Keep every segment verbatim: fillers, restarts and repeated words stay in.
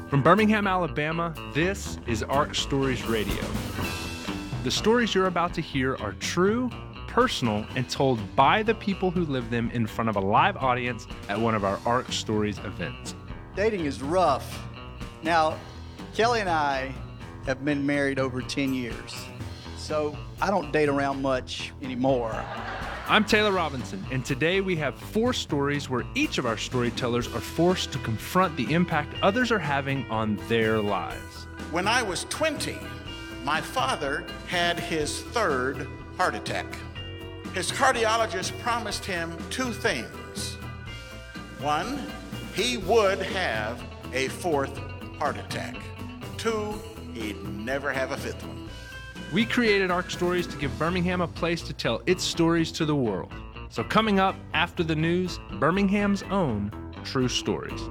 From Birmingham, Alabama, this is ARC Stories Radio. The stories you're about to hear are true, personal, and told by the people who live them in front of a live audience at one of our ARC Stories events. Dating is rough. Now, Kelly and I have been married over ten years, so I don't date around much anymore. I'm Taylor Robinson, and today we have four stories where each of our storytellers are forced to confront the impact others are having on their lives. When I was twenty, my father had his third heart attack. His cardiologist promised him two things. One, he would have a fourth heart attack. Two, he'd never have a fifth one. We created ARC Stories to give Birmingham a place to tell its stories to the world. So coming up after the news, Birmingham's own True Stories.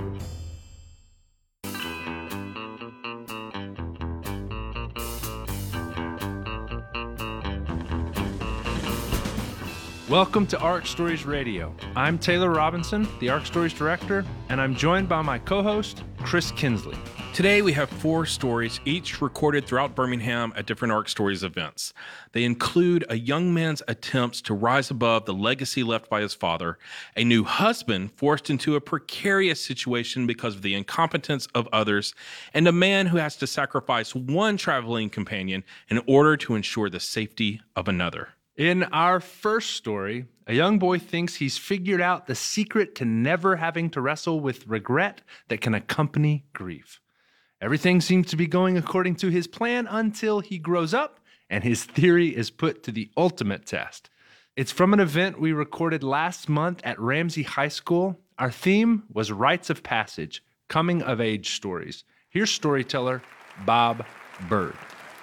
Welcome to ARC Stories Radio. I'm Taylor Robinson, the ARC Stories director, and I'm joined by my co-host, Chris Kinsley. Today we have four stories, each recorded throughout Birmingham at different ARC Stories events. They include a young man's attempts to rise above the legacy left by his father, a new husband forced into a precarious situation because of the incompetence of others, and a man who has to sacrifice one traveling companion in order to ensure the safety of another. In our first story, a young boy thinks he's figured out the secret to never having to wrestle with regret that can accompany grief. Everything seems to be going according to his plan until he grows up and his theory is put to the ultimate test. It's from an event we recorded last month at Ramsey High School. Our theme was Rites of Passage, coming of age stories. Here's storyteller Bob Bird.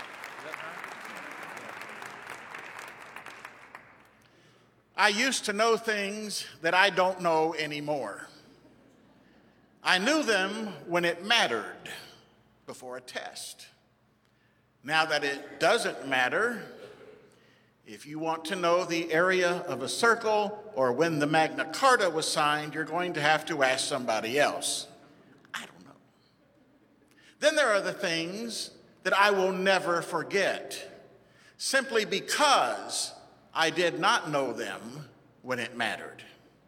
I used to know things that I don't know anymore. I knew them when it mattered, before a test. Now that it doesn't matter, if you want to know the area of a circle or when the Magna Carta was signed, you're going to have to ask somebody else. I don't know. Then there are the things that I will never forget, simply because I did not know them when it mattered.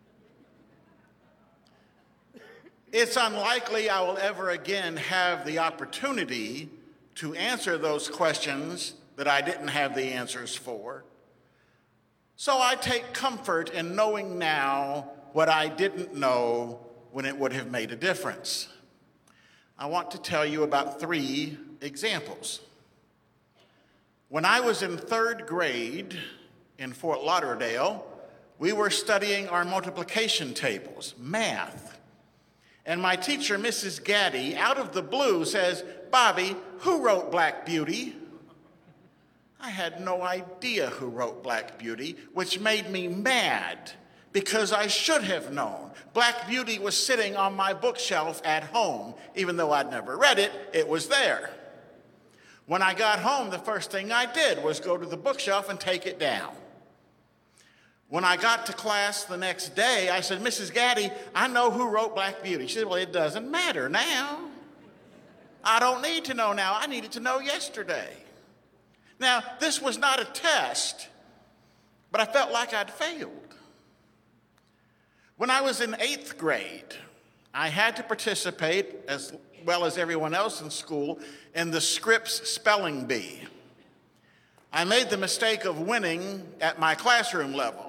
It's unlikely I will ever again have the opportunity to answer those questions that I didn't have the answers for. So I take comfort in knowing now what I didn't know when it would have made a difference. I want to tell you about three examples. When I was in third grade in Fort Lauderdale, we were studying our multiplication tables, math. And my teacher, Missus Gaddy, out of the blue says, "Bobby, who wrote Black Beauty?" I had no idea who wrote Black Beauty, which made me mad because I should have known. Black Beauty was sitting on my bookshelf at home. Even though I'd never read it, it was there. When I got home, the first thing I did was go to the bookshelf and take it down. When I got to class the next day, I said, "Missus Gaddy, I know who wrote Black Beauty." She said, "Well, it doesn't matter now. I don't need to know now. I needed to know yesterday." Now, this was not a test, but I felt like I'd failed. When I was in eighth grade, I had to participate, as well as everyone else in school, in the Scripps Spelling Bee. I made the mistake of winning at my classroom level,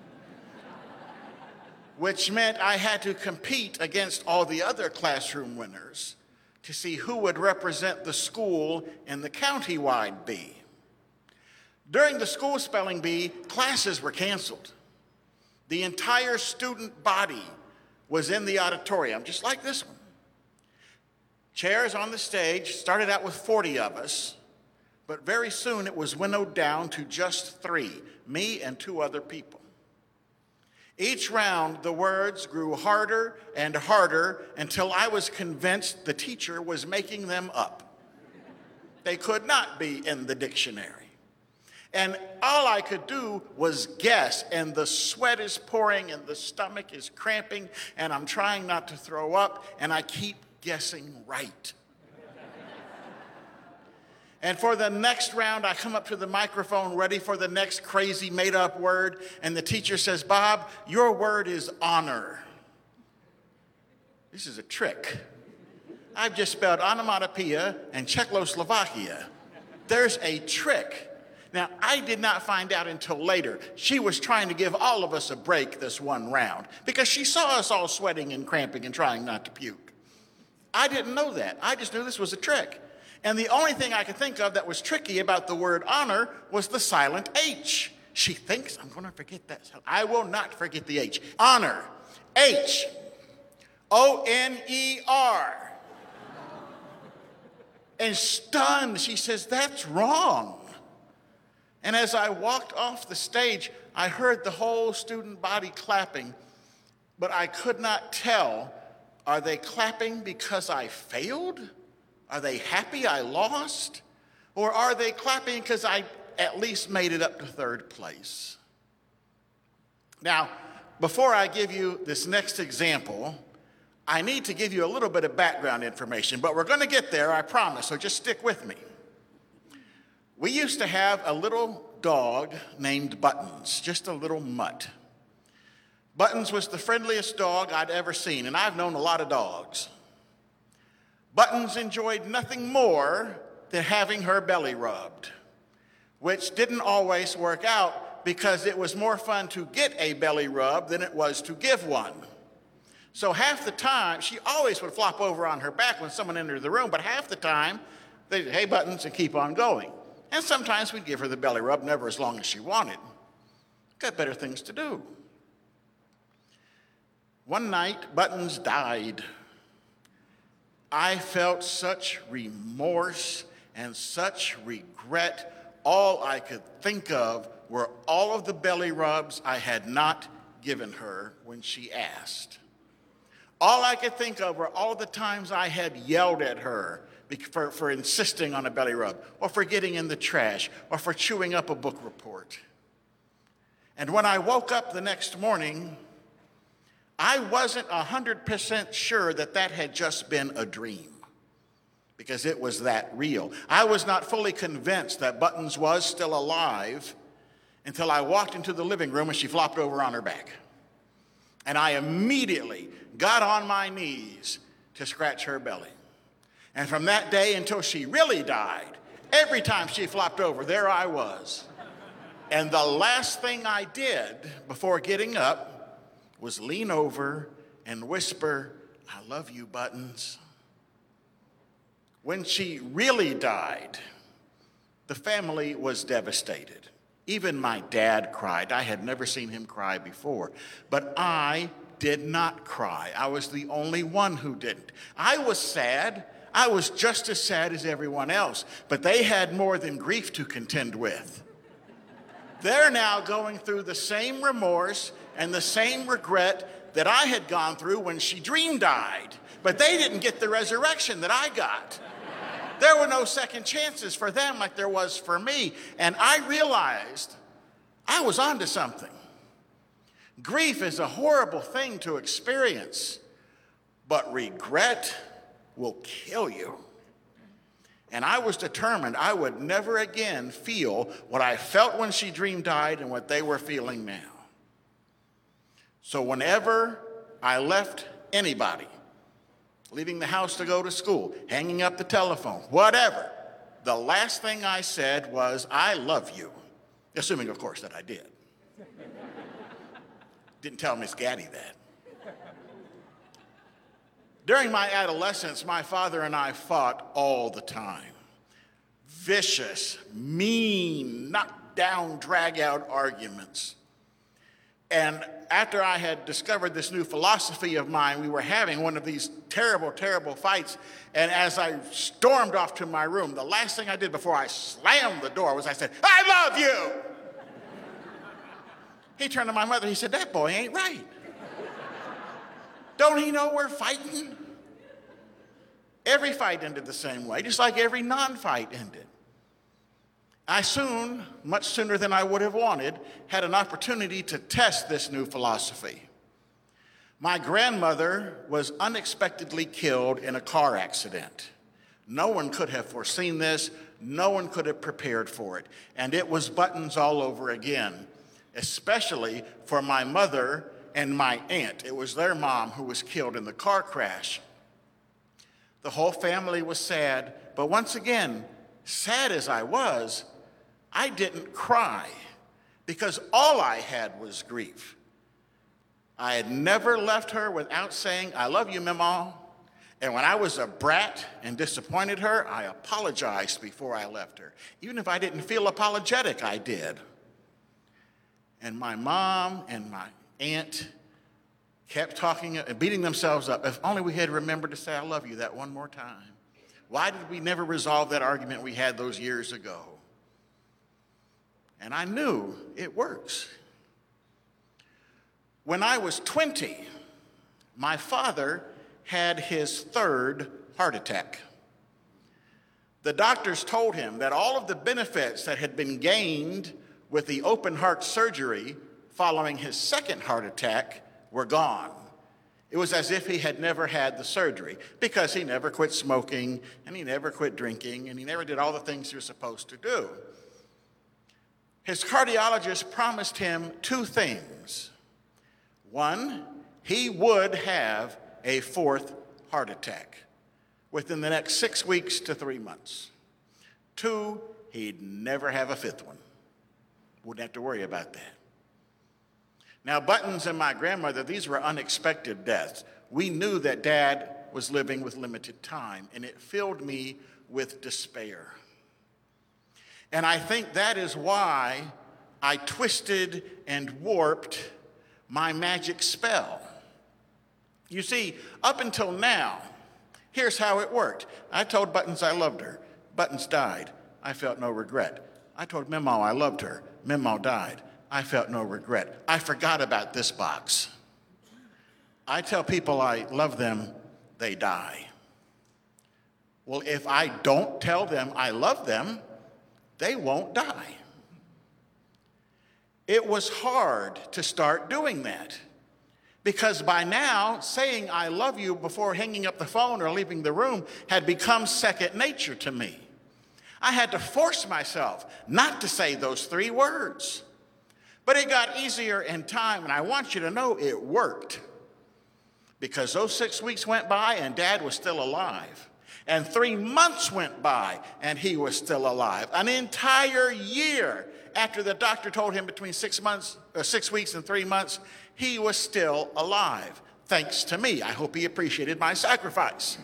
which meant I had to compete against all the other classroom winners to see who would represent the school in the county-wide bee. During the school spelling bee, classes were canceled. The entire student body was in the auditorium, just like this one. Chairs on the stage, started out with forty of us, but very soon it was winnowed down to just three, me and two other people. Each round, the words grew harder and harder until I was convinced the teacher was making them up. They could not be in the dictionary. And all I could do was guess, and the sweat is pouring, and the stomach is cramping, and I'm trying not to throw up, and I keep guessing right. And for the next round, I come up to the microphone ready for the next crazy made-up word, and the teacher says, Bob, your word is honor. This is a trick. I've just spelled onomatopoeia and Czechoslovakia. There's a trick. Now, I did not find out until later. She was trying to give all of us a break this one round because she saw us all sweating and cramping and trying not to puke. I didn't know that. I just knew this was a trick. And the only thing I could think of that was tricky about the word honor was the silent H. She thinks I'm going to forget that. I will not forget the H. Honor. H. O N E R. And stunned, she says, that's wrong. And as I walked off the stage, I heard the whole student body clapping, but I could not tell, are they clapping because I failed? Are they happy I lost? Or are they clapping because I at least made it up to third place? Now, before I give you this next example, I need to give you a little bit of background information, but we're going to get there, I promise, so just stick with me. We used to have a little dog named Buttons, just a little mutt. Buttons was the friendliest dog I'd ever seen, and I've known a lot of dogs. Buttons enjoyed nothing more than having her belly rubbed, which didn't always work out because it was more fun to get a belly rub than it was to give one. So half the time, she always would flop over on her back when someone entered the room, but half the time, they'd say, hey, Buttons, and keep on going. And sometimes we'd give her the belly rub, never as long as she wanted. Got better things to do. One night, Buttons died. I felt such remorse and such regret. All I could think of were all of the belly rubs I had not given her when she asked. All I could think of were all the times I had yelled at her for, for insisting on a belly rub, or for getting in the trash, or for chewing up a book report. And when I woke up the next morning, I wasn't one hundred percent sure that that had just been a dream, because it was that real. I was not fully convinced that Buttons was still alive until I walked into the living room and she flopped over on her back. And I immediately got on my knees to scratch her belly. And from that day until she really died, every time she flopped over, there I was. And the last thing I did before getting up was lean over and whisper, I love you, Buttons. When she really died, the family was devastated. Even my dad cried. I had never seen him cry before. But I did not cry. I was the only one who didn't. I was sad. I was just as sad as everyone else. But they had more than grief to contend with. They're now going through the same remorse and the same regret that I had gone through when she dream died. But they didn't get the resurrection that I got. There were no second chances for them like there was for me. And I realized I was onto something. Grief is a horrible thing to experience, but regret will kill you. And I was determined I would never again feel what I felt when she dream died and what they were feeling now. So whenever I left anybody, leaving the house to go to school, hanging up the telephone, whatever, the last thing I said was, I love you. Assuming, of course, that I did. Didn't tell Miss Gaddy that. During my adolescence, my father and I fought all the time. Vicious, mean, knock-down, drag-out arguments. And after I had discovered this new philosophy of mine, we were having one of these terrible, terrible fights. And as I stormed off to my room, the last thing I did before I slammed the door was I said, I love you! He turned to my mother, he said, that boy ain't right. Don't he know we're fighting? Every fight ended the same way, just like every non-fight ended. I soon, much sooner than I would have wanted, had an opportunity to test this new philosophy. My grandmother was unexpectedly killed in a car accident. No one could have foreseen this. No one could have prepared for it. And it was buttons all over again, especially for my mother and my aunt. It was their mom who was killed in the car crash. The whole family was sad, but once again, sad as I was, I didn't cry because all I had was grief. I had never left her without saying, I love you, Mama. And when I was a brat and disappointed her, I apologized before I left her. Even if I didn't feel apologetic, I did. And my mom and my aunt kept talking and beating themselves up. If only we had remembered to say, I love you that one more time. Why did we never resolve that argument we had those years ago? And I knew it works. When I was twenty, my father had his third heart attack. The doctors told him that all of the benefits that had been gained with the open heart surgery following his second heart attack were gone. It was as if he had never had the surgery because he never quit smoking and he never quit drinking and he never did all the things he was supposed to do. His cardiologist promised him two things. One, he would have a fourth heart attack within the next six weeks to three months. Two, he'd never have a fifth one. Wouldn't have to worry about that. Now, Buttons and my grandmother, these were unexpected deaths. We knew that Dad was living with limited time, and it filled me with despair. And I think that is why I twisted and warped my magic spell. You see, up until now, here's how it worked. I told Buttons I loved her. Buttons died. I felt no regret. I told Memo I loved her. Memo died. I felt no regret. I forgot about this box. I tell people I love them, they die. Well, if I don't tell them I love them, they won't die. It was hard to start doing that because by now, saying I love you before hanging up the phone or leaving the room had become second nature to me. I had to force myself not to say those three words. But it got easier in time, and I want you to know it worked. Because those six weeks went by and Dad was still alive. And three months went by and he was still alive. An entire year after the doctor told him between six months, or six weeks and three months, he was still alive. Thanks to me. I hope he appreciated my sacrifice.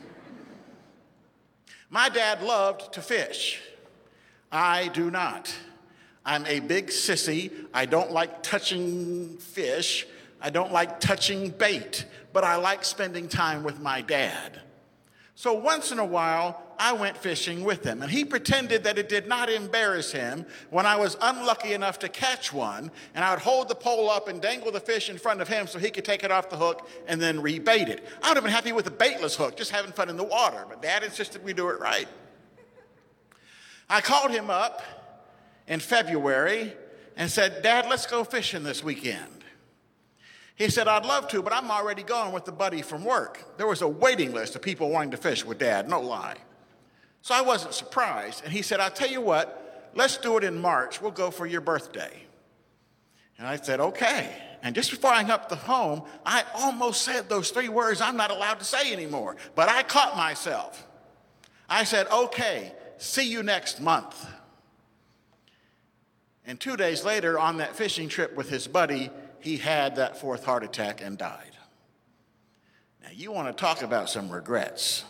My dad loved to fish. I do not. I'm a big sissy. I don't like touching fish. I don't like touching bait, but I like spending time with my dad. So once in a while, I went fishing with him, and he pretended that it did not embarrass him when I was unlucky enough to catch one, and I would hold the pole up and dangle the fish in front of him so he could take it off the hook and then rebait it. I would have been happy with a baitless hook, just having fun in the water, but Dad insisted we do it right. I called him up in February and said, Dad, let's go fishing this weekend. He said, I'd love to, but I'm already going with the buddy from work. There was a waiting list of people wanting to fish with Dad, no lie. So I wasn't surprised. And he said, I'll tell you what, let's do it in March. We'll go for your birthday. And I said, okay. And just before I hung up the phone, I almost said those three words I'm not allowed to say anymore. But I caught myself. I said, okay, see you next month. And two days later, on that fishing trip with his buddy, he had that fourth heart attack and died. Now, you want to talk about some regrets.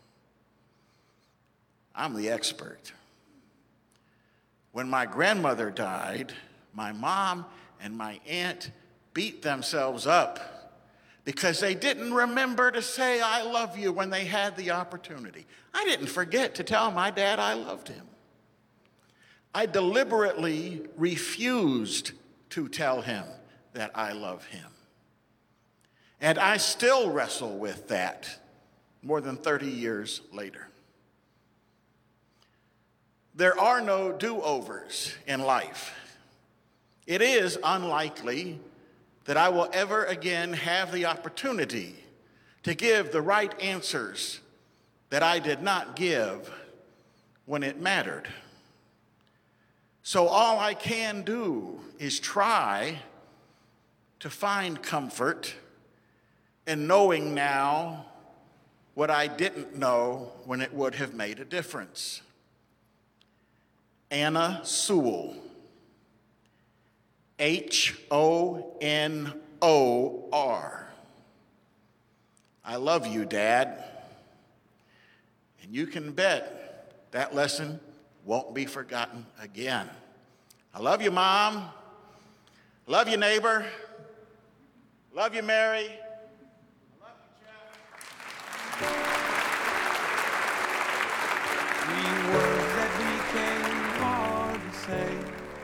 I'm the expert. When my grandmother died, my mom and my aunt beat themselves up because they didn't remember to say I love you when they had the opportunity. I didn't forget to tell my dad I loved him. I deliberately refused to tell him that I love him. And I still wrestle with that more than thirty years later. There are no do-overs in life. It is unlikely, that I will ever again have the opportunity to give the right answers that I did not give when it mattered. So all I can do is try to find comfort in knowing now what I didn't know when it would have made a difference. Anna Sewell, H O N O R. I love you, Dad. And you can bet that lesson won't be forgotten again. I love you, Mom. Love you, neighbor. Love you, Mary. I love you, Jeff. Three words that became hard to say.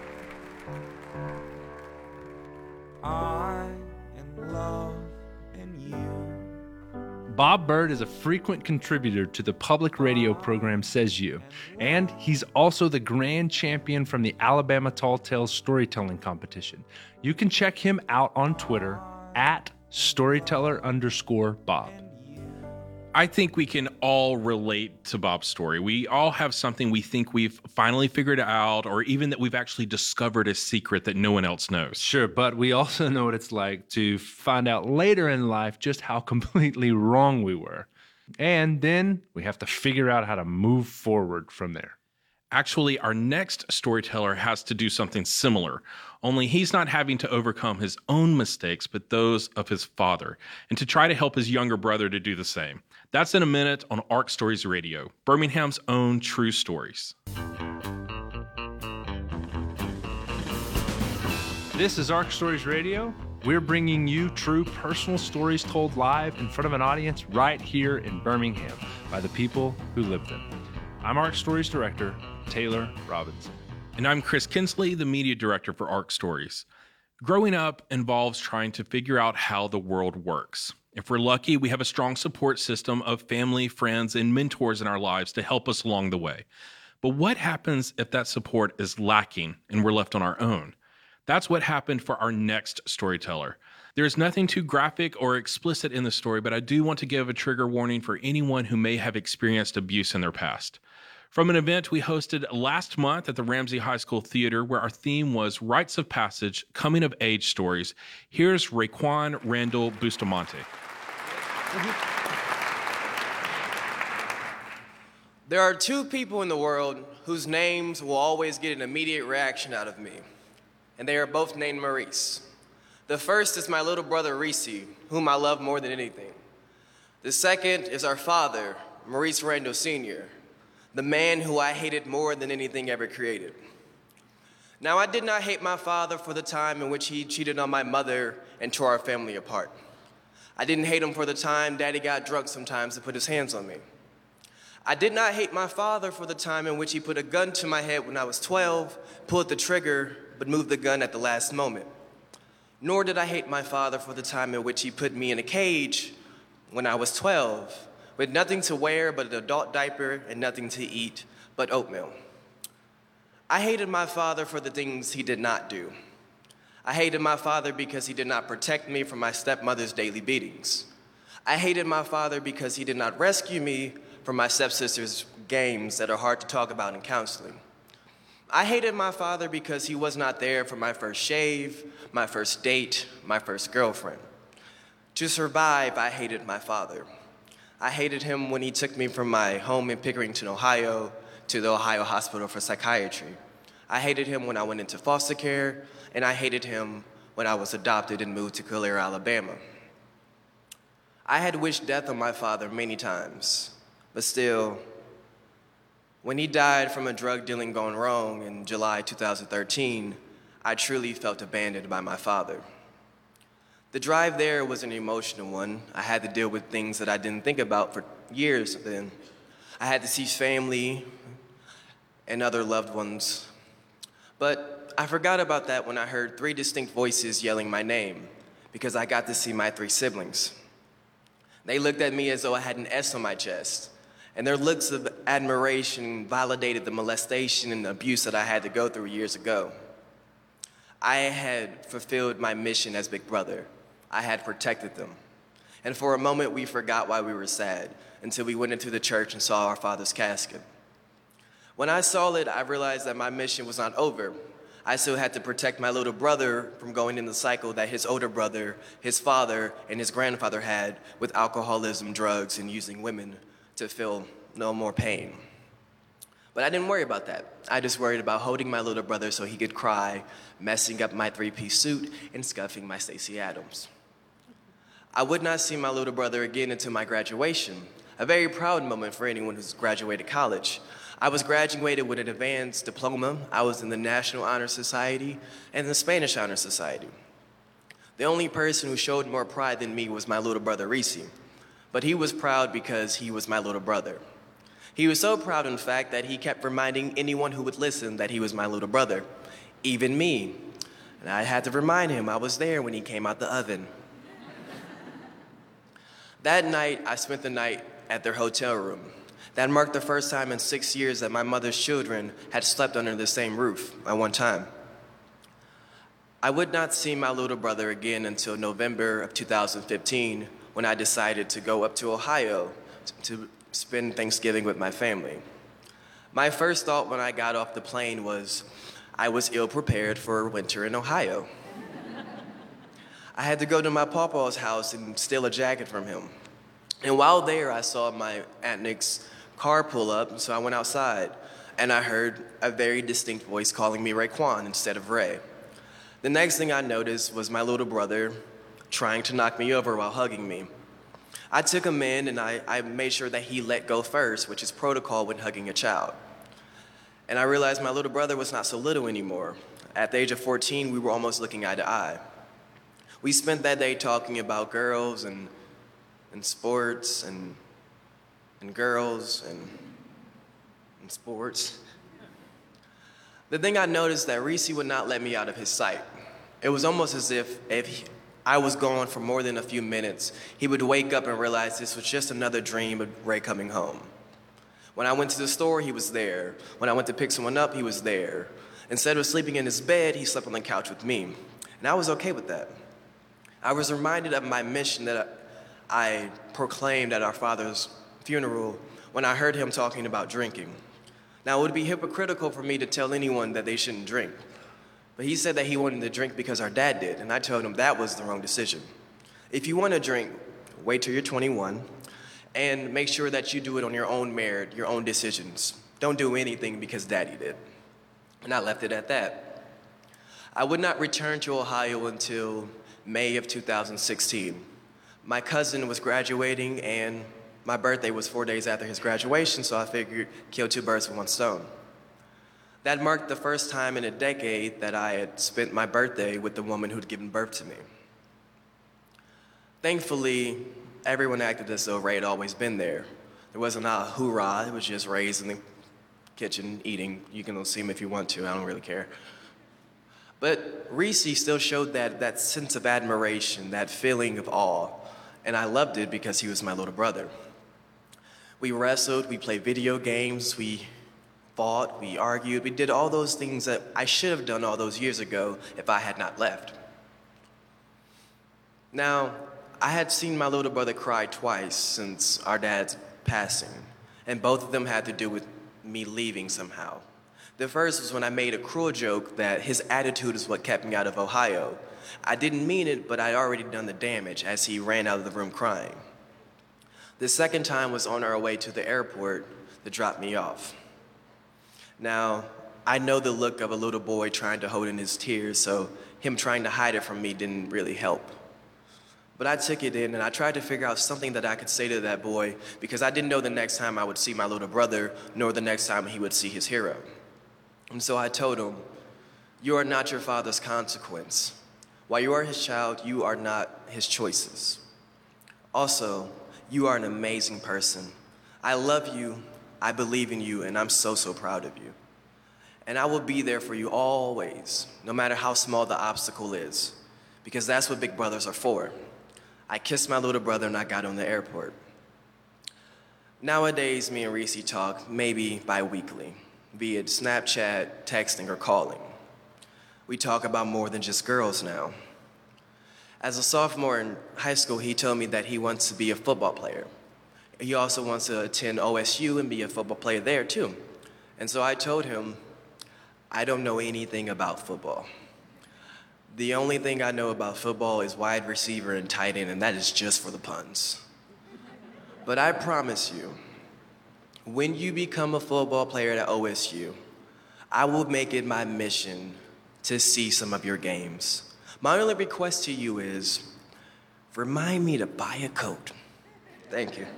I am love and you. Bob Byrd is a frequent contributor to the public radio program Says You, and he's also the grand champion from the Alabama Tall Tales storytelling competition. You can check him out on Twitter at storyteller underscore Bob. I think we can all relate to Bob's story. We all have something we think we've finally figured out, or even that we've actually discovered a secret that no one else knows. Sure, but we also know what it's like to find out later in life just how completely wrong we were. And then we have to figure out how to move forward from there. Actually, our next storyteller has to do something similar, only he's not having to overcome his own mistakes, but those of his father, and to try to help his younger brother to do the same. That's in a minute on ARC Stories Radio, Birmingham's own true stories. This is ARC Stories Radio. We're bringing you true personal stories told live in front of an audience right here in Birmingham by the people who live them. I'm ARC Stories Director, Taylor Robinson. And I'm Chris Kinsley, the media director for ARC Stories. Growing up involves trying to figure out how the world works. If we're lucky, we have a strong support system of family, friends, and mentors in our lives to help us along the way. But what happens if that support is lacking and we're left on our own? That's what happened for our next storyteller. There is nothing too graphic or explicit in the story, but I do want to give a trigger warning for anyone who may have experienced abuse in their past. From an event we hosted last month at the Ramsey High School Theater, where our theme was Rites of Passage, Coming of Age Stories, here's Raekwon Randall Bustamante. There are two people in the world whose names will always get an immediate reaction out of me, and they are both named Maurice. The first is my little brother Reese, whom I love more than anything. The second is our father, Maurice Randall Senior, the man who I hated more than anything ever created. Now, I did not hate my father for the time in which he cheated on my mother and tore our family apart. I didn't hate him for the time Daddy got drunk sometimes to put his hands on me. I did not hate my father for the time in which he put a gun to my head when I was twelve, pulled the trigger, but moved the gun at the last moment. Nor did I hate my father for the time in which he put me in a cage when I was twelve, with nothing to wear but an adult diaper and nothing to eat but oatmeal. I hated my father for the things he did not do. I hated my father because he did not protect me from my stepmother's daily beatings. I hated my father because he did not rescue me from my stepsister's games that are hard to talk about in counseling. I hated my father because he was not there for my first shave, my first date, my first girlfriend. To survive, I hated my father. I hated him when he took me from my home in Pickerington, Ohio, to the Ohio Hospital for Psychiatry. I hated him when I went into foster care, and I hated him when I was adopted and moved to Calera, Alabama. I had wished death on my father many times, but still, when he died from a drug dealing gone wrong in July two thousand thirteen, I truly felt abandoned by my father. The drive there was an emotional one. I had to deal with things that I didn't think about for years then. I had to see family and other loved ones. But I forgot about that when I heard three distinct voices yelling my name, because I got to see my three siblings. They looked at me as though I had an S on my chest, and their looks of admiration validated the molestation and abuse that I had to go through years ago. I had fulfilled my mission as big brother. I had protected them. And for a moment, we forgot why we were sad until we went into the church and saw our father's casket. When I saw it, I realized that my mission was not over. I still had to protect my little brother from going in the cycle that his older brother, his father, and his grandfather had with alcoholism, drugs, and using women to feel no more pain. But I didn't worry about that. I just worried about holding my little brother so he could cry, messing up my three-piece suit, and scuffing my Stacey Adams. I would not see my little brother again until my graduation, a very proud moment for anyone who's graduated college. I was graduated with an advanced diploma. I was in the National Honor Society and the Spanish Honor Society. The only person who showed more pride than me was my little brother, Reese. But he was proud because he was my little brother. He was so proud, in fact, that he kept reminding anyone who would listen that he was my little brother, even me. And I had to remind him I was there when he came out the oven. That night, I spent the night at their hotel room. That marked the first time in six years that my mother's children had slept under the same roof at one time. I would not see my little brother again until November of two thousand fifteen, when I decided to go up to Ohio to spend Thanksgiving with my family. My first thought when I got off the plane was, I was ill-prepared for winter in Ohio. I had to go to my pawpaw's house and steal a jacket from him. And while there, I saw my Aunt Nick's car pull up, so I went outside, and I heard a very distinct voice calling me Raekwon instead of Ray. The next thing I noticed was my little brother trying to knock me over while hugging me. I took him in, and I, I made sure that he let go first, which is protocol when hugging a child. And I realized my little brother was not so little anymore. At the age of fourteen, we were almost looking eye to eye. We spent that day talking about girls and, and sports and, and girls and, and sports. The thing I noticed that Reese would not let me out of his sight. It was almost as if, if he, I was gone for more than a few minutes, he would wake up and realize this was just another dream of Ray coming home. When I went to the store, he was there. When I went to pick someone up, he was there. Instead of sleeping in his bed, he slept on the couch with me. And I was okay with that. I was reminded of my mission that I proclaimed at our father's funeral when I heard him talking about drinking. Now, it would be hypocritical for me to tell anyone that they shouldn't drink. But he said that he wanted to drink because our dad did, and I told him that was the wrong decision. If you want to drink, wait till you're twenty-one, and make sure that you do it on your own merit, your own decisions. Don't do anything because daddy did. And I left it at that. I would not return to Ohio until May of two thousand sixteen. My cousin was graduating, and my birthday was four days after his graduation, so I figured kill two birds with one stone. That marked the first time in a decade that I had spent my birthday with the woman who'd given birth to me. Thankfully, everyone acted as though Ray had always been there. There wasn't a hoorah, it was just Ray's in the kitchen eating. You can see him if you want to, I don't really care. But Reese still showed that, that sense of admiration, that feeling of awe, and I loved it because he was my little brother. We wrestled, we played video games, we fought, we argued, we did all those things that I should have done all those years ago if I had not left. Now, I had seen my little brother cry twice since our dad's passing, and both of them had to do with me leaving somehow. The first was when I made a cruel joke that his attitude is what kept me out of Ohio. I didn't mean it, but I'd already done the damage as he ran out of the room crying. The second time was on our way to the airport to drop me off. Now, I know the look of a little boy trying to hold in his tears, so him trying to hide it from me didn't really help. But I took it in and I tried to figure out something that I could say to that boy because I didn't know the next time I would see my little brother, nor the next time he would see his hero. And so I told him, you are not your father's consequence. While you are his child, you are not his choices. Also, you are an amazing person. I love you, I believe in you, and I'm so, so proud of you. And I will be there for you always, no matter how small the obstacle is, because that's what big brothers are for. I kissed my little brother and I got on the airport. Nowadays, me and Reese talk maybe bi-weekly, be it Snapchat, texting, or calling. We talk about more than just girls now. As a sophomore in high school, he told me that he wants to be a football player. He also wants to attend O S U and be a football player there too. And so I told him, I don't know anything about football. The only thing I know about football is wide receiver and tight end, and that is just for the puns. But I promise you, when you become a football player at O S U, I will make it my mission to see some of your games. My only request to you is, remind me to buy a coat. Thank you.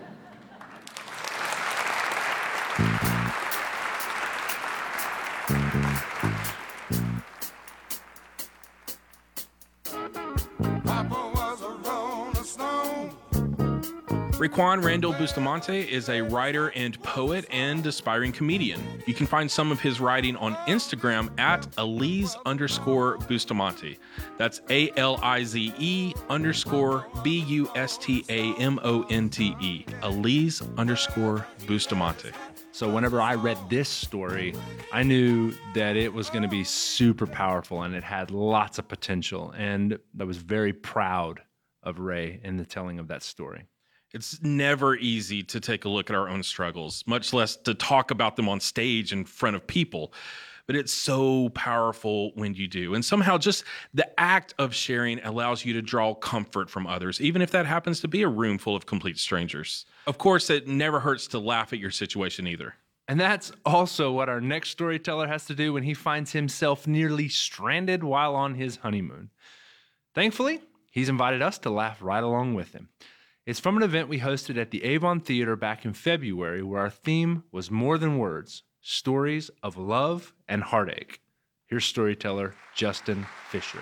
Papa was a rolling stone. Raekwon Randall Bustamante is a writer and poet and aspiring comedian. You can find some of his writing on Instagram at Alize underscore Bustamante. That's A L I Z E underscore B U S T A M O N T E. Alize underscore Bustamante. So whenever I read this story, I knew that it was going to be super powerful and it had lots of potential. And I was very proud of Ray in the telling of that story. It's never easy to take a look at our own struggles, much less to talk about them on stage in front of people. But it's so powerful when you do. And somehow just the act of sharing allows you to draw comfort from others, even if that happens to be a room full of complete strangers. Of course, it never hurts to laugh at your situation either. And that's also what our next storyteller has to do when he finds himself nearly stranded while on his honeymoon. Thankfully, he's invited us to laugh right along with him. It's from an event we hosted at the Avon Theater back in February, where our theme was more than words, stories of love and heartache. Here's storyteller Justin Fisher.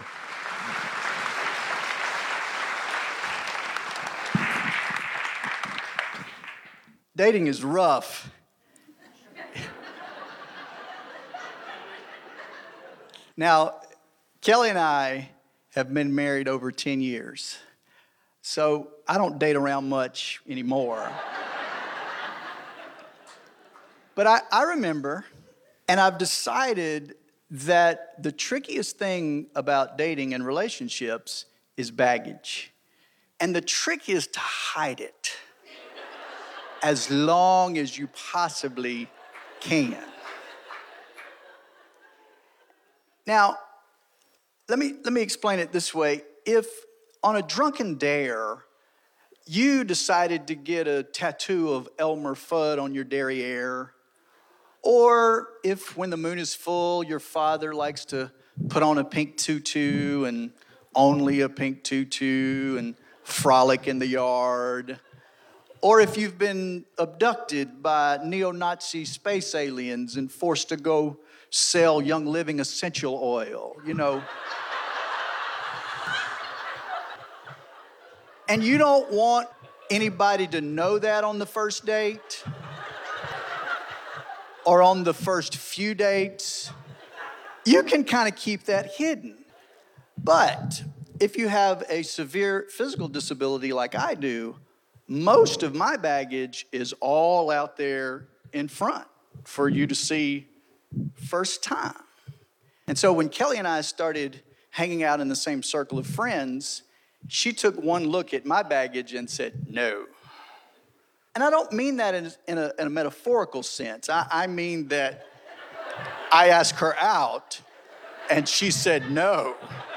Dating is rough. Now, Kelly and I have been married over ten years. So I don't date around much anymore. But I, I remember, and I've decided that the trickiest thing about dating and relationships is baggage. And the trick is to hide it as long as you possibly can. Now, let me, let me explain it this way. If on a drunken dare, you decided to get a tattoo of Elmer Fudd on your derriere, or if when the moon is full, your father likes to put on a pink tutu and only a pink tutu and frolic in the yard, or if you've been abducted by neo-Nazi space aliens and forced to go sell Young Living essential oil, you know. And you don't want anybody to know that on the first date or on the first few dates. You can kind of keep that hidden. But if you have a severe physical disability like I do, most of my baggage is all out there in front for you to see first time. And so when Kelly and I started hanging out in the same circle of friends, she took one look at my baggage and said, no. And I don't mean that in, in, a, in a metaphorical sense. I, I mean that I asked her out and she said no.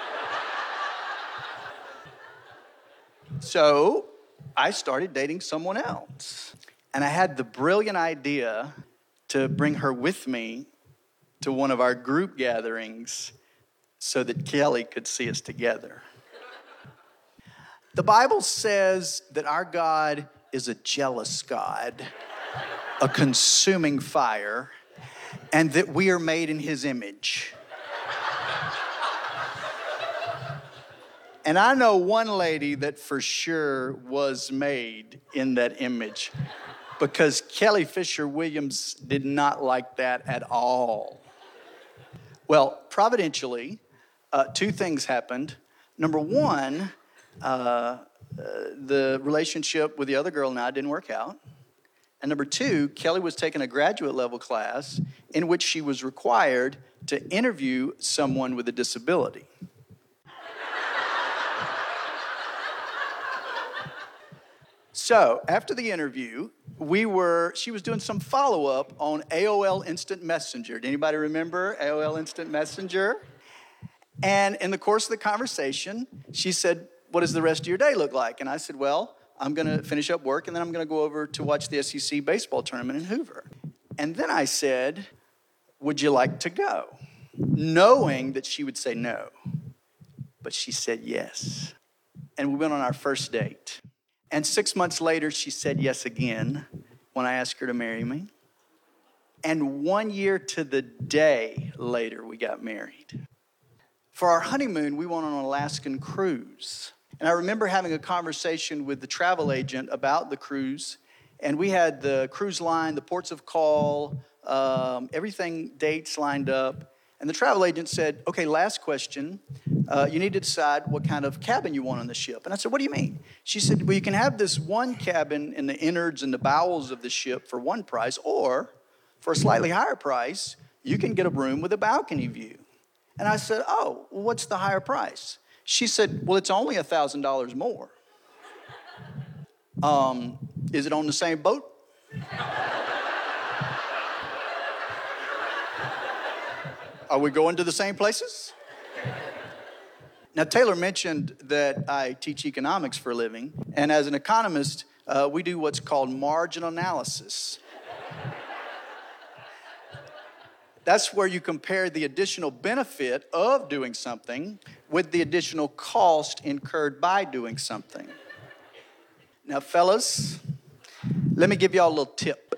So I started dating someone else. And I had the brilliant idea to bring her with me to one of our group gatherings so that Kelly could see us together. The Bible says that our God is a jealous God, a consuming fire, and that we are made in his image. And I know one lady that for sure was made in that image, because Kelly Fisher Williams did not like that at all. Well, providentially, uh, two things happened. Number one, Uh, uh, the relationship with the other girl and I didn't work out. And number two, Kelly was taking a graduate level class in which she was required to interview someone with a disability. So after the interview, we were, she was doing some follow-up on A O L Instant Messenger. Did anybody remember A O L Instant Messenger? And in the course of the conversation, she said, what does the rest of your day look like? And I said, well, I'm going to finish up work, and then I'm going to go over to watch the S E C baseball tournament in Hoover. And then I said, would you like to go? Knowing that she would say no. But she said yes. And we went on our first date. And six months later, she said yes again when I asked her to marry me. And one year to the day later, we got married. For our honeymoon, we went on an Alaskan cruise. And I remember having a conversation with the travel agent about the cruise. And we had the cruise line, the ports of call, um, everything, dates lined up. And the travel agent said, okay, last question. Uh, you need to decide what kind of cabin you want on the ship. And I said, what do you mean? She said, well, you can have this one cabin in the innards and the bowels of the ship for one price, or for a slightly higher price, you can get a room with a balcony view. And I said, oh, well, what's the higher price? She said, well, it's only one thousand dollars more. Um, is it on the same boat? Are we going to the same places? Now, Taylor mentioned that I teach economics for a living. And as an economist, uh, we do what's called margin analysis. That's where you compare the additional benefit of doing something with the additional cost incurred by doing something. Now, fellas, let me give y'all a little tip.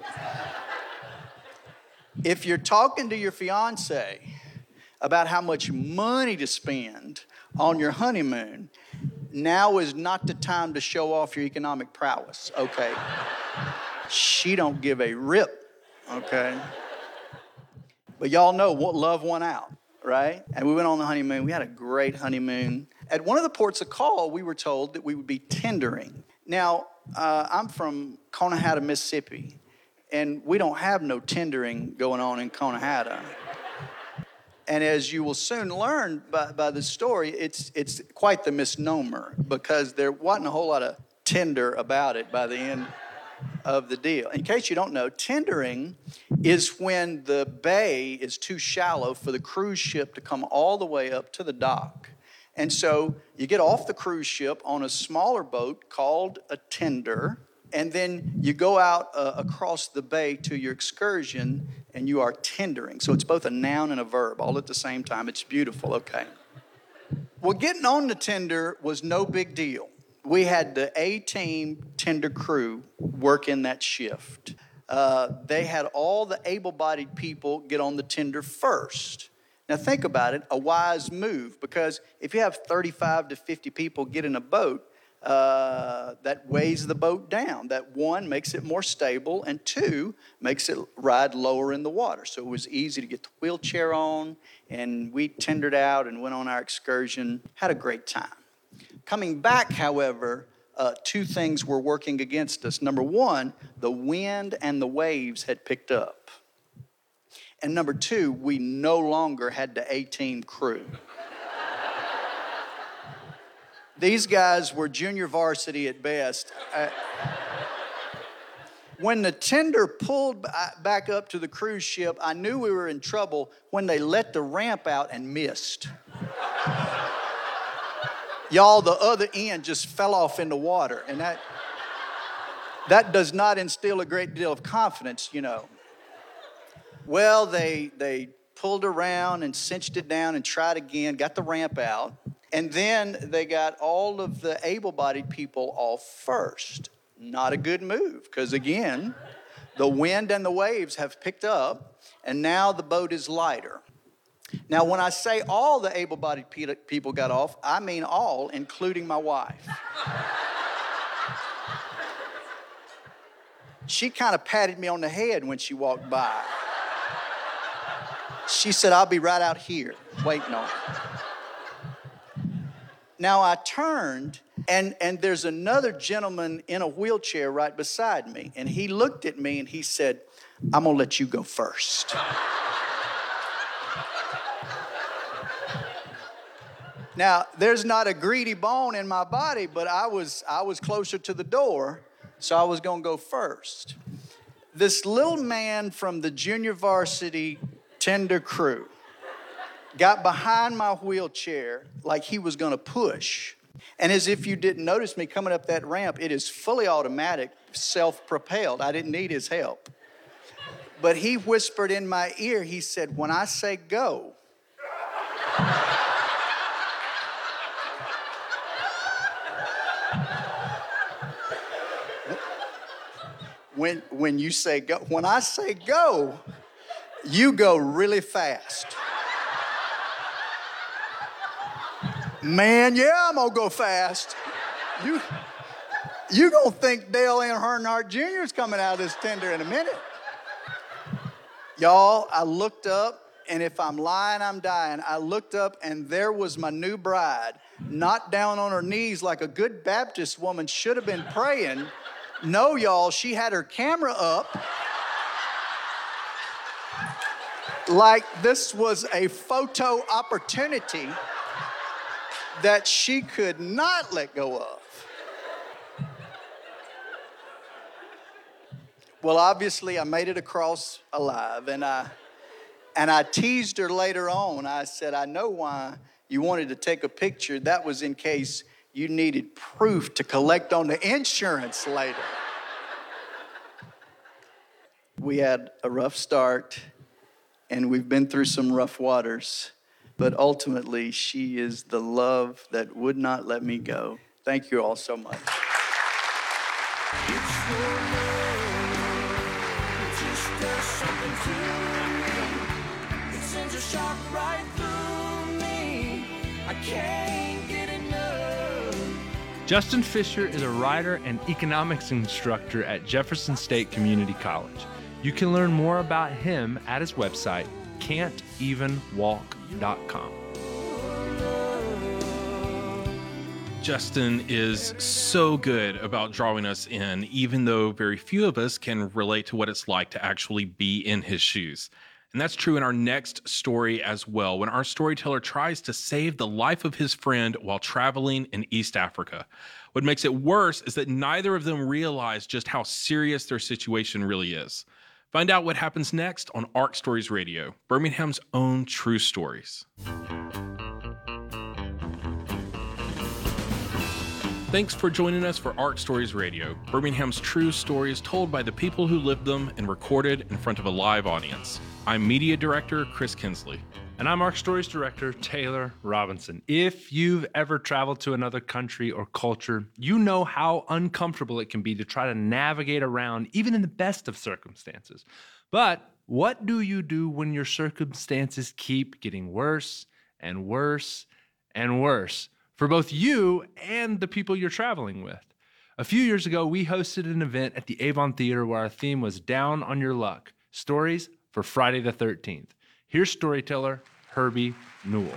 If you're talking to your fiance about how much money to spend on your honeymoon, now is not the time to show off your economic prowess, okay? She don't give a rip, okay? But y'all know what love won out, right? And we went on the honeymoon. We had a great honeymoon. At one of the ports of call, we were told that we would be tendering. Now, uh, I'm from Conahatta, Mississippi, and we don't have no tendering going on in Conahatta. And as you will soon learn by, by the story, it's it's quite the misnomer, because there wasn't a whole lot of tender about it by the end of the deal. In case you don't know, tendering is when the bay is too shallow for the cruise ship to come all the way up to the dock. And so you get off the cruise ship on a smaller boat called a tender, and then you go out uh, across the bay to your excursion, and you are tendering. So it's both a noun and a verb all at the same time. It's beautiful, okay? Well, getting on the tender was no big deal. We had the A-team tender crew work in that shift. Uh, they had all the able-bodied people get on the tender first. Now think about it, a wise move, because if you have thirty-five to fifty people get in a boat, uh, that weighs the boat down. That one, makes it more stable, and two, makes it ride lower in the water. So it was easy to get the wheelchair on, and we tendered out and went on our excursion, had a great time. Coming back, however, uh, two things were working against us. Number one, the wind and the waves had picked up. And number two, we no longer had the A-team crew. These guys were junior varsity at best. Uh, when the tender pulled back up to the cruise ship, I knew we were in trouble when they let the ramp out and missed. Y'all, the other end just fell off in the water, and that that does not instill a great deal of confidence, you know. Well, they they pulled around and cinched it down and tried again, got the ramp out, and then they got all of the able-bodied people off first. Not a good move, because again, the wind and the waves have picked up, and now the boat is lighter. Now, when I say all the able-bodied people got off, I mean all, including my wife. She kind of patted me on the head when she walked by. She said, I'll be right out here waiting on her. Now I turned, and, and there's another gentleman in a wheelchair right beside me. And he looked at me and he said, I'm gonna let you go first. Now, there's not a greedy bone in my body, but I was, I was closer to the door, so I was gonna go first. This little man from the junior varsity tender crew got behind my wheelchair like he was gonna push. And as if you didn't notice me coming up that ramp, it is fully automatic, self-propelled. I didn't need his help. But he whispered in my ear, he said, when I say go, when, when you say go, when I say go, you go really fast. Man, yeah, I'm gonna go fast. You, you gonna think Dale Earnhardt Junior is coming out of this tender in a minute. Y'all, I looked up, and if I'm lying, I'm dying. I looked up, and there was my new bride, not down on her knees like a good Baptist woman should have been praying. No, y'all, she had her camera up like this was a photo opportunity that she could not let go of. Well, obviously, I made it across alive, and I, and I teased her later on. I said, I know why you wanted to take a picture. That was in case you needed proof to collect on the insurance later. We had a rough start, and we've been through some rough waters. But ultimately, she is the love that would not let me go. Thank you all so much. Justin Fisher is a writer and economics instructor at Jefferson State Community College. You can learn more about him at his website, can't even walk dot com. Justin is so good about drawing us in, even though very few of us can relate to what it's like to actually be in his shoes. And that's true in our next story as well, when our storyteller tries to save the life of his friend while traveling in East Africa. What makes it worse is that neither of them realize just how serious their situation really is. Find out what happens next on ARC Stories Radio, Birmingham's own true stories. Thanks for joining us for ARC Stories Radio, Birmingham's true stories told by the people who lived them and recorded in front of a live audience. I'm Media Director Chris Kinsley. And I'm ARC Stories Director Taylor Robinson. If you've ever traveled to another country or culture, you know how uncomfortable it can be to try to navigate around, even in the best of circumstances. But what do you do when your circumstances keep getting worse and worse and worse for both you and the people you're traveling with? A few years ago, we hosted an event at the Avon Theater where our theme was Down on Your Luck, stories for Friday the thirteenth. Here's storyteller Herbie Newell.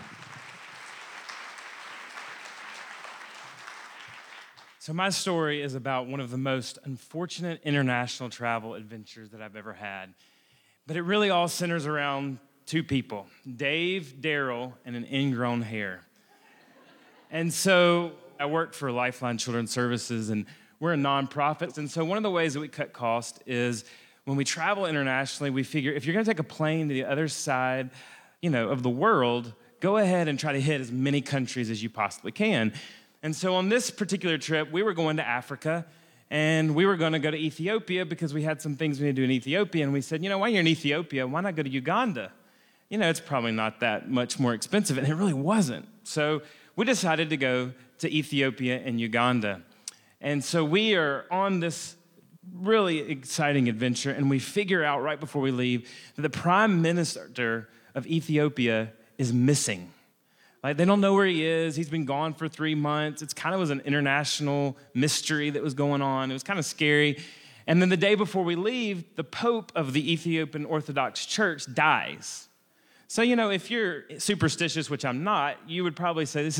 So my story is about one of the most unfortunate international travel adventures that I've ever had. But it really all centers around two people, Dave, Daryl, and an ingrown hair. And so I work for Lifeline Children's Services, and we're a nonprofit. And so one of the ways that we cut costs is when we travel internationally, we figure if you're gonna take a plane to the other side, you know, of the world, go ahead and try to hit as many countries as you possibly can. And so on this particular trip, we were going to Africa, and we were gonna go to Ethiopia because we had some things we need to do in Ethiopia. And we said, you know, while you're in Ethiopia, why not go to Uganda? You know, it's probably not that much more expensive, and it really wasn't. So we decided to go to Ethiopia and Uganda. And so we are on this really exciting adventure, and we figure out right before we leave that the prime minister of Ethiopia is missing. Like, they don't know where he is. He's been gone for three months. It's kind of was an international mystery that was going on. It was kind of scary. And then the day before we leave, the Pope of the Ethiopian Orthodox Church dies. So, you know, if you're superstitious, which I'm not, you would probably say this is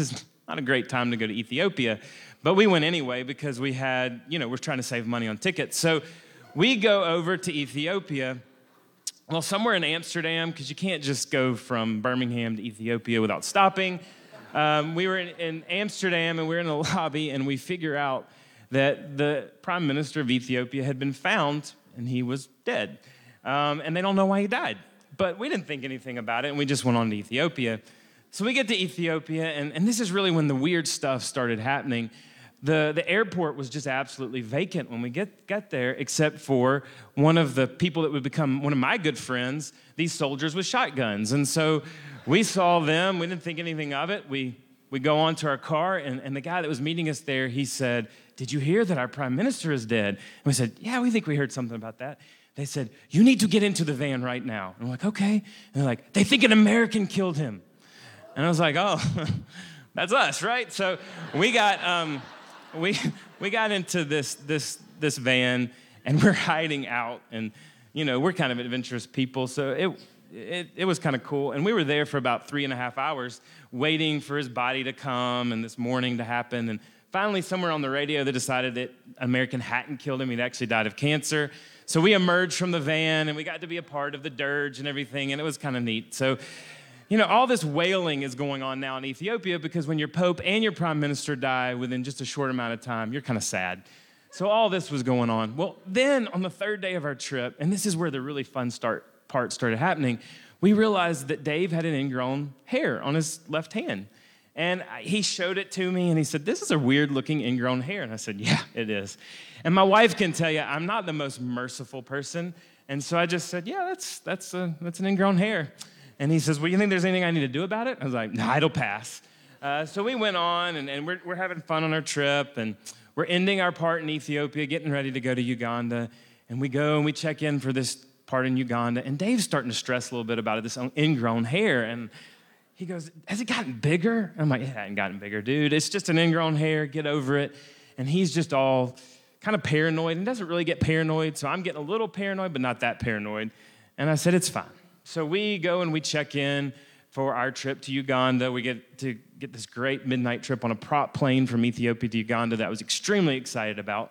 not a great time to go to Ethiopia. But we went anyway because we had, you know, we're trying to save money on tickets. So we go over to Ethiopia. Well, somewhere in Amsterdam, because you can't just go from Birmingham to Ethiopia without stopping. Um, we were in, in Amsterdam, and we were in a lobby, and we figure out that the prime minister of Ethiopia had been found, and he was dead. Um, and they don't know why he died. But we didn't think anything about it, and we just went on to Ethiopia. So we get to Ethiopia, and, and this is really when the weird stuff started happening. The, the airport was just absolutely vacant when we get, got there, except for one of the people that would become one of my good friends, these soldiers with shotguns. And so we saw them. We didn't think anything of it. We, we go on to our car, and, and the guy that was meeting us there, he said, "Did you hear that our prime minister is dead?" And we said, "Yeah, we think we heard something about that." They said, "You need to get into the van right now." And we're like, "Okay." And they're like, "They think an American killed him." And I was like, "Oh, that's us, right?" So we got... Um, We we got into this this this van, and we're hiding out, and you know we're kind of adventurous people, so it it, it was kind of cool. And we were there for about three and a half hours, waiting for his body to come and this mourning to happen. And finally, somewhere on the radio, they decided that American hadn't killed him; he'd actually died of cancer. So we emerged from the van, and we got to be a part of the dirge and everything, and it was kind of neat. So. You know, all this wailing is going on now in Ethiopia because when your pope and your prime minister die within just a short amount of time, you're kind of sad. So all this was going on. Well, then on the third day of our trip, and this is where the really fun start part started happening, we realized that Dave had an ingrown hair on his left hand. And he showed it to me, and he said, "This is a weird-looking ingrown hair." And I said, "Yeah, it is." And my wife can tell you, I'm not the most merciful person. And so I just said, "Yeah, that's, that's, a, that's an ingrown hair." And he says, "Well, you think there's anything I need to do about it?" I was like, "Nah, it'll pass." Uh, so we went on, and, and we're, we're having fun on our trip, and we're ending our part in Ethiopia, getting ready to go to Uganda. And we go and we check in for this part in Uganda, and Dave's starting to stress a little bit about it, this ingrown hair. And he goes, "Has it gotten bigger?" I'm like, "It hasn't gotten bigger, dude. It's just an ingrown hair. Get over it." And he's just all kind of paranoid, and doesn't really get paranoid, so I'm getting a little paranoid, but not that paranoid. And I said, "It's fine." So we go and we check in for our trip to Uganda. We get to get this great midnight trip on a prop plane from Ethiopia to Uganda that I was extremely excited about.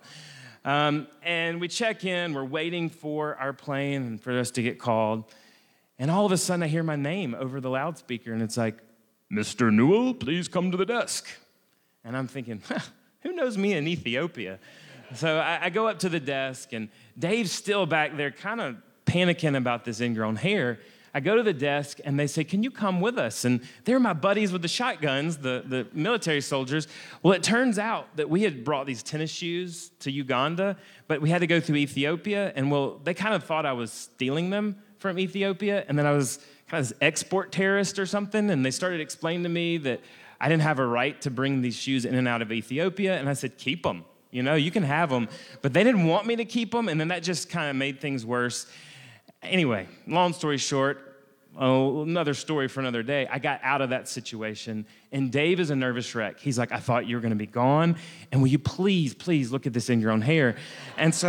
Um, and we check in. We're waiting for our plane and for us to get called. And all of a sudden, I hear my name over the loudspeaker, and it's like, "Mister Newell, please come to the desk." And I'm thinking, huh, who knows me in Ethiopia? So I, I go up to the desk, and Dave's still back there kind of panicking about this ingrown hair. I go to the desk, and they say, "Can you come with us?" And they're my buddies with the shotguns, the, the military soldiers. Well, it turns out that we had brought these tennis shoes to Uganda, but we had to go through Ethiopia. And, well, they kind of thought I was stealing them from Ethiopia, and then I was kind of this export terrorist or something. And they started explaining to me that I didn't have a right to bring these shoes in and out of Ethiopia. And I said, "Keep them. You know, you can have them." But they didn't want me to keep them, and then that just kind of made things worse. Anyway, long story short, oh, another story for another day. I got out of that situation, and Dave is a nervous wreck. He's like, "I thought you were going to be gone, and will you please, please look at this ingrown hair?" And so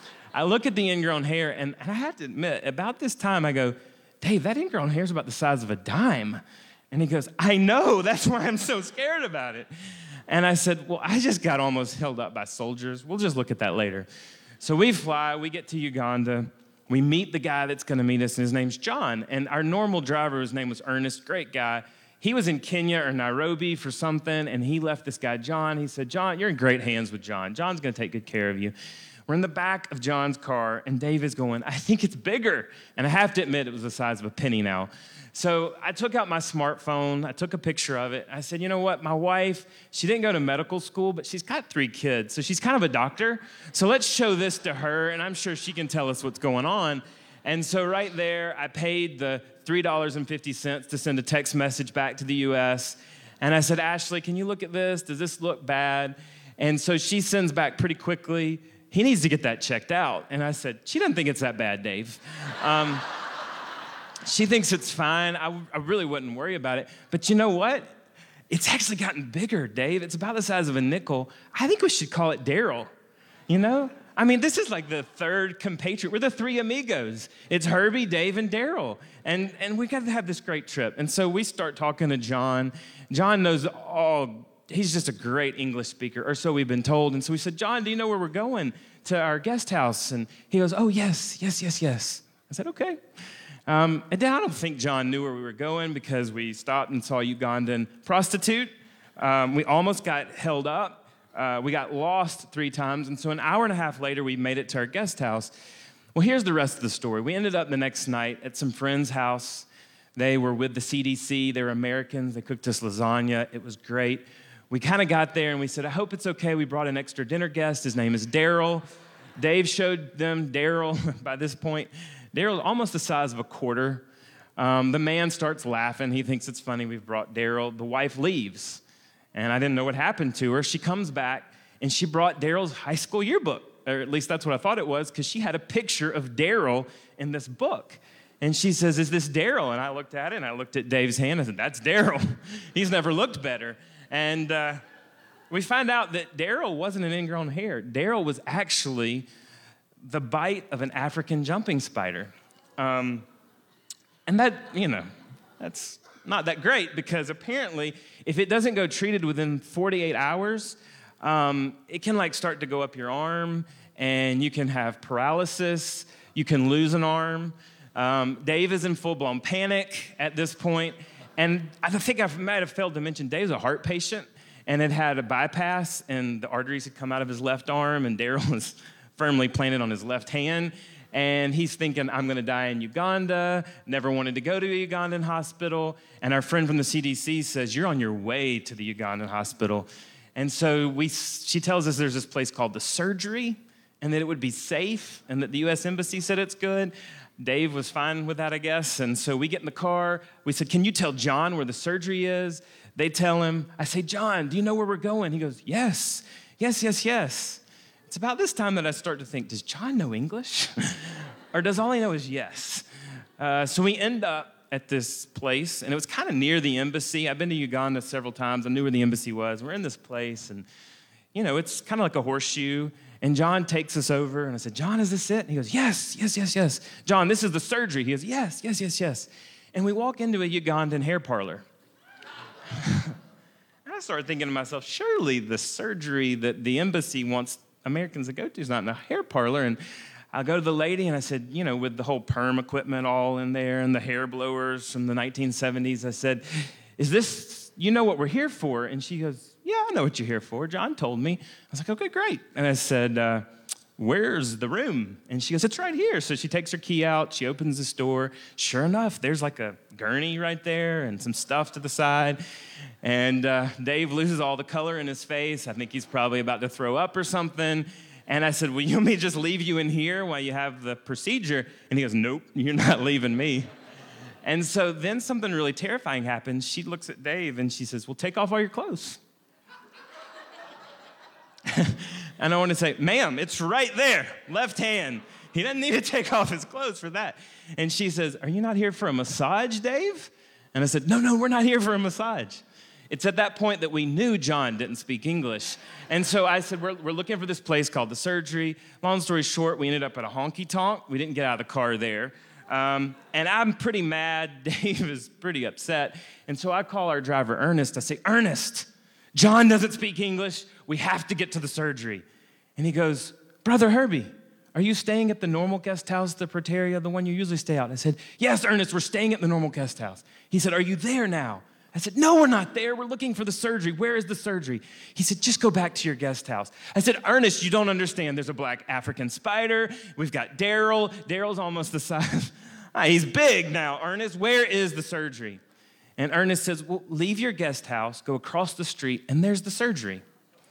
I look at the ingrown hair, and, and I have to admit, about this time, I go, "Dave, that ingrown hair is about the size of a dime." And he goes, "I know, that's why I'm so scared about it." And I said, "Well, I just got almost held up by soldiers. We'll just look at that later." So we fly, we get to Uganda. We meet the guy that's going to meet us, and his name's John. And our normal driver, his name was Ernest, great guy. He was in Kenya or Nairobi for something, and he left this guy, John. He said, "John, you're in great hands with John. John's going to take good care of you." We're in the back of John's car, and Dave is going, "I think it's bigger." And I have to admit, it was the size of a penny now. So I took out my smartphone. I took a picture of it. I said, "You know what? My wife, she didn't go to medical school, but she's got three kids, so she's kind of a doctor. So let's show this to her, and I'm sure she can tell us what's going on." And so right there, I paid the three dollars and fifty cents to send a text message back to the U S. And I said, "Ashley, can you look at this? Does this look bad?" And so she sends back pretty quickly, "He needs to get that checked out." And I said, "She doesn't think it's that bad, Dave." Um, She thinks it's fine. I, I really wouldn't worry about it. But you know what? It's actually gotten bigger, Dave. It's about the size of a nickel. I think we should call it Daryl, you know? I mean, this is like the third compatriot. We're the three amigos. It's Herbie, Dave, and Daryl. And, and we got to have this great trip. And so we start talking to John. John knows all he's just a great English speaker, or so we've been told. And so we said, John, do you know where we're going? To our guest house. And he goes, oh, yes, yes, yes, yes. I said, okay. Um, and then I don't think John knew where we were going because we stopped and saw a Ugandan prostitute. Um, we almost got held up. Uh, we got lost three times. And so an hour and a half later, we made it to our guest house. Well, here's the rest of the story. We ended up the next night at some friend's house. They were with the C D C. They were Americans. They cooked us lasagna. It was great. We kind of got there and we said, I hope it's okay. We brought an extra dinner guest. His name is Daryl. Dave showed them Daryl by this point. Daryl's almost the size of a quarter. Um, the man starts laughing. He thinks it's funny we've brought Daryl. The wife leaves, and I didn't know what happened to her. She comes back, and she brought Daryl's high school yearbook, or at least that's what I thought it was, because she had a picture of Daryl in this book. And she says, is this Daryl? And I looked at it, and I looked at Dave's hand, and I said, that's Daryl. He's never looked better. And uh, we find out that Daryl wasn't an ingrown hair. Daryl was actually the bite of an African jumping spider. Um, and that, you know, that's not that great because apparently if it doesn't go treated within forty-eight hours, um, it can like start to go up your arm and you can have paralysis, you can lose an arm. Um, Dave is in full-blown panic at this point. And I think I might have failed to mention Dave's a heart patient and had had a bypass and the arteries had come out of his left arm and Daryl was firmly planted on his left hand. And he's thinking, I'm going to die in Uganda, never wanted to go to a Ugandan hospital. And our friend from the C D C says, you're on your way to the Ugandan hospital. And so we, she tells us there's this place called the Surgery and that it would be safe and that the U S Embassy said it's good. Dave was fine with that, I guess. And so we get in the car. We said, can you tell John where the surgery is? They tell him. I say, John, do you know where we're going? He goes, yes, yes, yes, yes. It's about this time that I start to think, does John know English? Or does all he know is yes? Uh, so we end up at this place, and it was kind of near the embassy. I've been to Uganda several times. I knew where the embassy was. We're in this place, and, you know, it's kind of like a horseshoe. And John takes us over, and I said, John, is this it? And he goes, yes, yes, yes, yes. John, this is the surgery. He goes, yes, yes, yes, yes. And we walk into a Ugandan hair parlor. And I started thinking to myself, surely the surgery that the embassy wants Americans to go to is not in a hair parlor. And I go to the lady and I said, you know, with the whole perm equipment all in there and the hair blowers from the nineteen seventies, I said, is this, you know what we're here for? And she goes, yeah, I know what you're here for. John told me. I was like, okay, great. And I said, uh, where's the room? And she goes, it's right here. So she takes her key out. She opens this door. Sure enough, there's like a gurney right there and some stuff to the side. And uh, Dave loses all the color in his face. I think he's probably about to throw up or something. And I said, well, you want me to just leave you in here while you have the procedure? And he goes, nope, you're not leaving me. And so then something really terrifying happens. She looks at Dave and she says, well, take off all your clothes. And I want to say, ma'am, it's right there, left hand. He doesn't need to take off his clothes for that. And she says, are you not here for a massage, Dave? And I said, no, no, we're not here for a massage. It's at that point that we knew John didn't speak English. And so I said, we're, we're looking for this place called the Surgery. Long story short, we ended up at a honky-tonk. We didn't get out of the car there. Um, and I'm pretty mad. Dave is pretty upset. And so I call our driver, Ernest. I say, Ernest, John doesn't speak English. We have to get to the surgery. And he goes, Brother Herbie, are you staying at the normal guest house, the Prateria, the one you usually stay at? I said, yes, Ernest, we're staying at the normal guest house. He said, are you there now? I said, no, we're not there. We're looking for the surgery. Where is the surgery? He said, just go back to your guest house. I said, Ernest, you don't understand. There's a black African spider. We've got Daryl. Daryl's almost the size. Ah, he's big now. Ernest, where is the surgery? And Ernest says, well, leave your guest house, go across the street, and there's the surgery.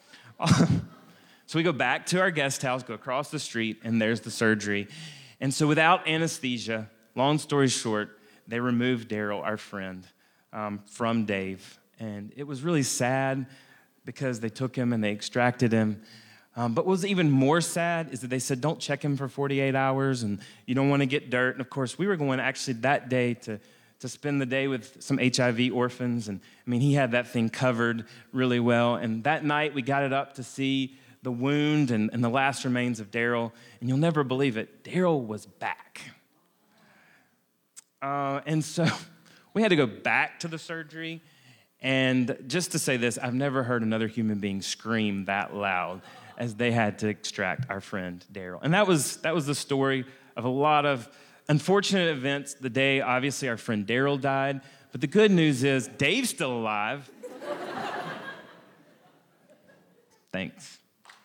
So we go back to our guest house, go across the street, and there's the surgery. And so without anesthesia, long story short, they removed Daryl, our friend, um, from Dave. And it was really sad because they took him and they extracted him. Um, but what was even more sad is that they said, don't check him for forty-eight hours, and you don't want to get dirt. And of course, we were going actually that day to to spend the day with some H I V orphans. And I mean, he had that thing covered really well. And that night we got it up to see the wound and, and the last remains of Daryl. And you'll never believe it, Daryl was back. Uh, and so we had to go back to the surgery. And just to say this, I've never heard another human being scream that loud as they had to extract our friend Daryl. And that was that was the story of a lot of unfortunate events. The day, obviously, our friend Daryl died. But the good news is Dave's still alive. Thanks.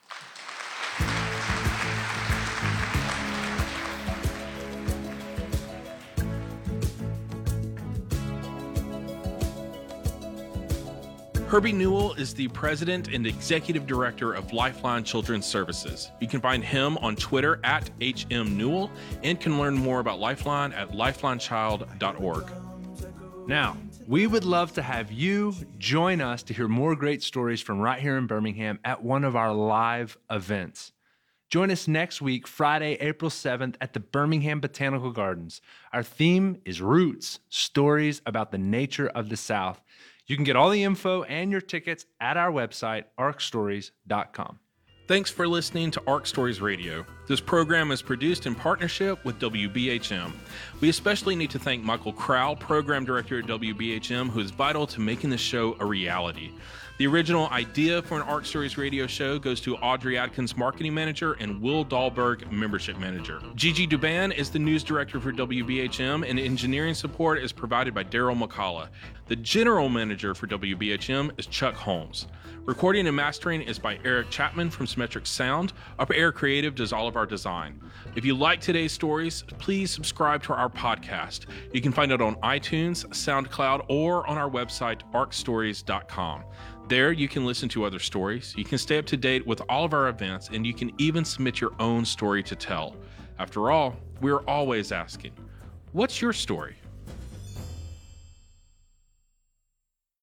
Herbie Newell is the president and executive director of Lifeline Children's Services. You can find him on Twitter at H M Newell and can learn more about Lifeline at lifeline child dot org. Now, we would love to have you join us to hear more great stories from right here in Birmingham at one of our live events. Join us next week, Friday, April seventh, at the Birmingham Botanical Gardens. Our theme is Roots, stories about the nature of the South. You can get all the info and your tickets at our website, ark stories dot com. Thanks for listening to Ark Stories Radio. This program is produced in partnership with W B H M. We especially need to thank Michael Crowell, program director at W B H M, who is vital to making this show a reality. The original idea for an Ark Stories radio show goes to Audrey Adkins, marketing manager, and Will Dahlberg, membership manager. Gigi Duban is the news director for W B H M, and engineering support is provided by Daryl McCullough. The general manager for W B H M is Chuck Holmes. Recording and mastering is by Eric Chapman from Symmetric Sound. Upper Air Creative does all of our design. If you like today's stories, please subscribe to our podcast. You can find it on iTunes, SoundCloud, or on our website, ark stories dot com. There, you can listen to other stories, you can stay up to date with all of our events, and you can even submit your own story to tell. After all, we're always asking, what's your story?